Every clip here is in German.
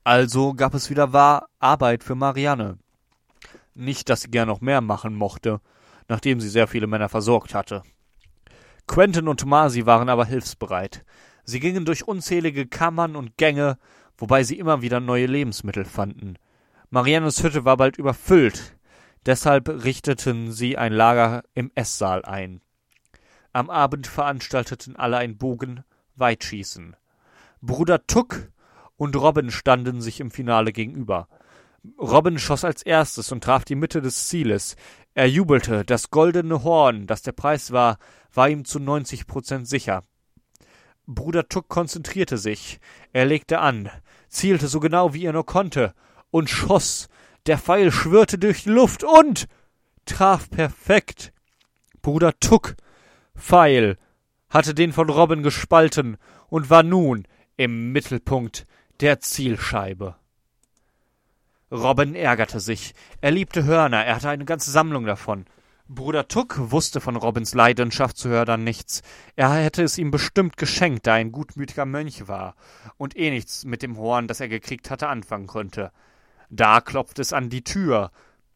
Also gab es wieder Arbeit für Marianne. Nicht, dass sie gern noch mehr machen mochte, nachdem sie sehr viele Männer versorgt hatte. Quentin und Tomasi waren aber hilfsbereit. Sie gingen durch unzählige Kammern und Gänge, wobei sie immer wieder neue Lebensmittel fanden. Mariannes Hütte war bald überfüllt, deshalb richteten sie ein Lager im Esssaal ein. Am Abend veranstalteten alle ein Bogen-Weitschießen. Bruder Tuck und Robin standen sich im Finale gegenüber. Robin schoss als erstes und traf die Mitte des Zieles. Er jubelte, das goldene Horn, das der Preis war ihm zu 90% sicher. Bruder Tuck konzentrierte sich. Er legte an, zielte so genau wie er nur konnte und schoss. Der Pfeil schwirrte durch die Luft und traf perfekt. Bruder Tuck Pfeil hatte den von Robin gespalten und war nun im Mittelpunkt der Zielscheibe. Robin ärgerte sich. Er liebte Hörner, er hatte eine ganze Sammlung davon. Bruder Tuck wusste von Robins Leidenschaft zu Hörnern nichts. Er hätte es ihm bestimmt geschenkt, da er ein gutmütiger Mönch war und nichts mit dem Horn, das er gekriegt hatte, anfangen konnte. Da klopfte es an die Tür.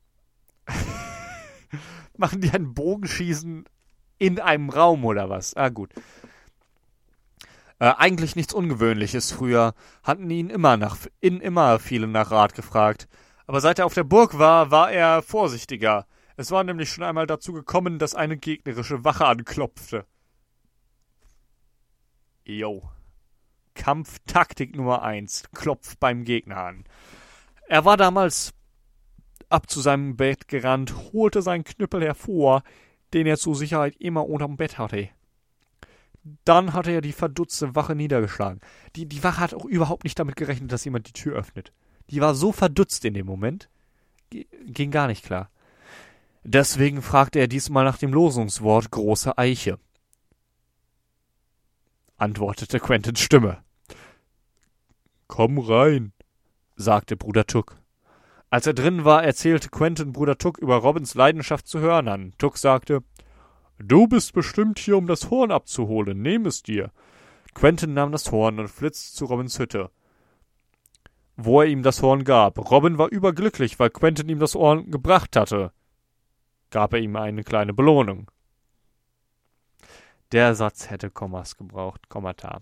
Machen die ein Bogenschießen in einem Raum oder was? Ah, gut. Eigentlich nichts Ungewöhnliches. Früher hatten ihn immer viele nach Rat gefragt. Aber seit er auf der Burg war er vorsichtiger. Es war nämlich schon einmal dazu gekommen, dass eine gegnerische Wache anklopfte. Jo. Kampftaktik Nummer 1. Klopft beim Gegner an. Er war damals ab zu seinem Bett gerannt, holte seinen Knüppel hervor, den er zur Sicherheit immer unterm Bett hatte. Dann hatte er die verdutzte Wache niedergeschlagen. Die Wache hat auch überhaupt nicht damit gerechnet, dass jemand die Tür öffnet. Die war so verdutzt in dem Moment. Ging gar nicht klar. Deswegen fragte er diesmal nach dem Losungswort große Eiche. Antwortete Quentins Stimme. »Komm rein«, sagte Bruder Tuck. Als er drin war, erzählte Quentin Bruder Tuck über Robins Leidenschaft zu Hörnern. Tuck sagte, »Du bist bestimmt hier, um das Horn abzuholen. Nehm es dir.« Quentin nahm das Horn und flitzte zu Robins Hütte, wo er ihm das Horn gab. Robin war überglücklich, weil Quentin ihm das Horn gebracht hatte. Gab er ihm eine kleine Belohnung. Der Satz hätte Kommas gebraucht. Kommata.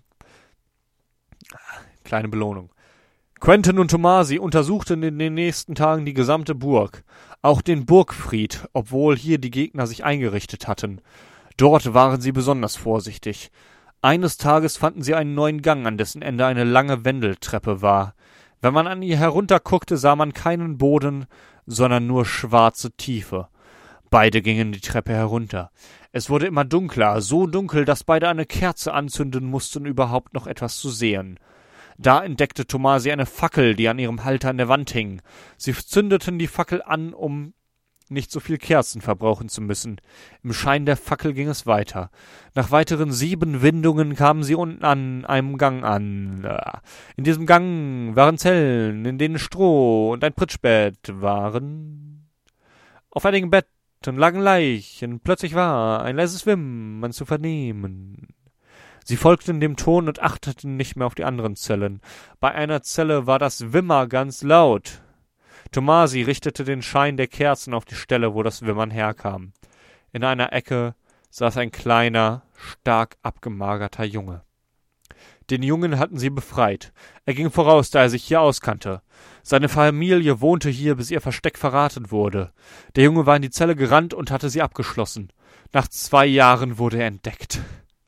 Kleine Belohnung. Quentin und Tomasi untersuchten in den nächsten Tagen die gesamte Burg, auch den Burgfried, obwohl hier die Gegner sich eingerichtet hatten. Dort waren sie besonders vorsichtig. Eines Tages fanden sie einen neuen Gang, an dessen Ende eine lange Wendeltreppe war. Wenn man an ihr herunterguckte, sah man keinen Boden, sondern nur schwarze Tiefe. Beide gingen die Treppe herunter. Es wurde immer dunkler, so dunkel, dass beide eine Kerze anzünden mussten, um überhaupt noch etwas zu sehen. Da entdeckte Tomasi eine Fackel, die an ihrem Halter an der Wand hing. Sie zündeten die Fackel an, um nicht so viel Kerzen verbrauchen zu müssen. Im Schein der Fackel ging es weiter. Nach weiteren 7 Windungen kamen sie unten an einem Gang an. In diesem Gang waren Zellen, in denen Stroh und ein Pritschbett waren. Auf einigen Betten lagen Leichen. Plötzlich war ein leises Wimmern zu vernehmen. Sie folgten dem Ton und achteten nicht mehr auf die anderen Zellen. Bei einer Zelle war das Wimmer ganz laut. Tomasi richtete den Schein der Kerzen auf die Stelle, wo das Wimmern herkam. In einer Ecke saß ein kleiner, stark abgemagerter Junge. Den Jungen hatten sie befreit. Er ging voraus, da er sich hier auskannte. Seine Familie wohnte hier, bis ihr Versteck verraten wurde. Der Junge war in die Zelle gerannt und hatte sie abgeschlossen. Nach 2 Jahren wurde er entdeckt.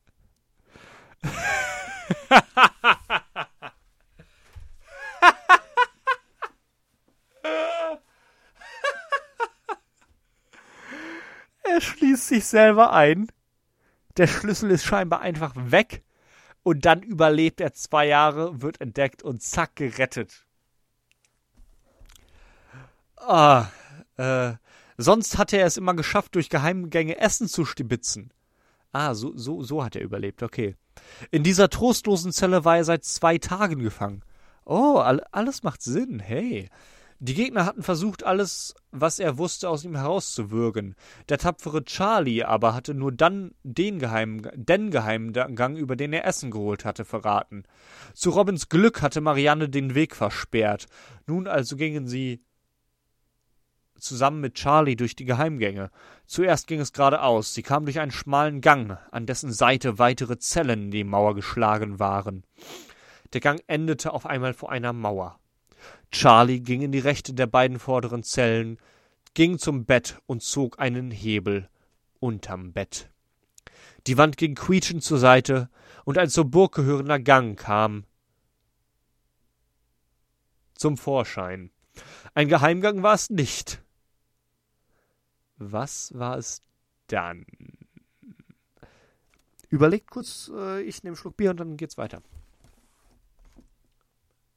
Er schließt sich selber ein. Der Schlüssel ist scheinbar einfach weg. Und dann überlebt er 2 Jahre, wird entdeckt und zack, gerettet. Sonst hatte er es immer geschafft, durch Geheimgänge Essen zu stibitzen. So hat er überlebt, okay. In dieser trostlosen Zelle war er seit 2 Tagen gefangen. Oh, alles macht Sinn, hey. Die Gegner hatten versucht, alles, was er wusste, aus ihm herauszuwürgen. Der tapfere Charlie aber hatte nur dann den Geheimgang, über den er Essen geholt hatte, verraten. Zu Robins Glück hatte Marianne den Weg versperrt. Nun also gingen sie zusammen mit Charlie durch die Geheimgänge. Zuerst ging es geradeaus. Sie kamen durch einen schmalen Gang, an dessen Seite weitere Zellen in die Mauer geschlagen waren. Der Gang endete auf einmal vor einer Mauer. Charlie ging in die rechte der beiden vorderen Zellen, ging zum Bett und zog einen Hebel unterm Bett. Die Wand ging quietschend zur Seite, und ein zur Burg gehörender Gang kam zum Vorschein. Ein Geheimgang war es nicht. Was war es dann? Überlegt kurz, ich nehme einen Schluck Bier und dann geht's weiter.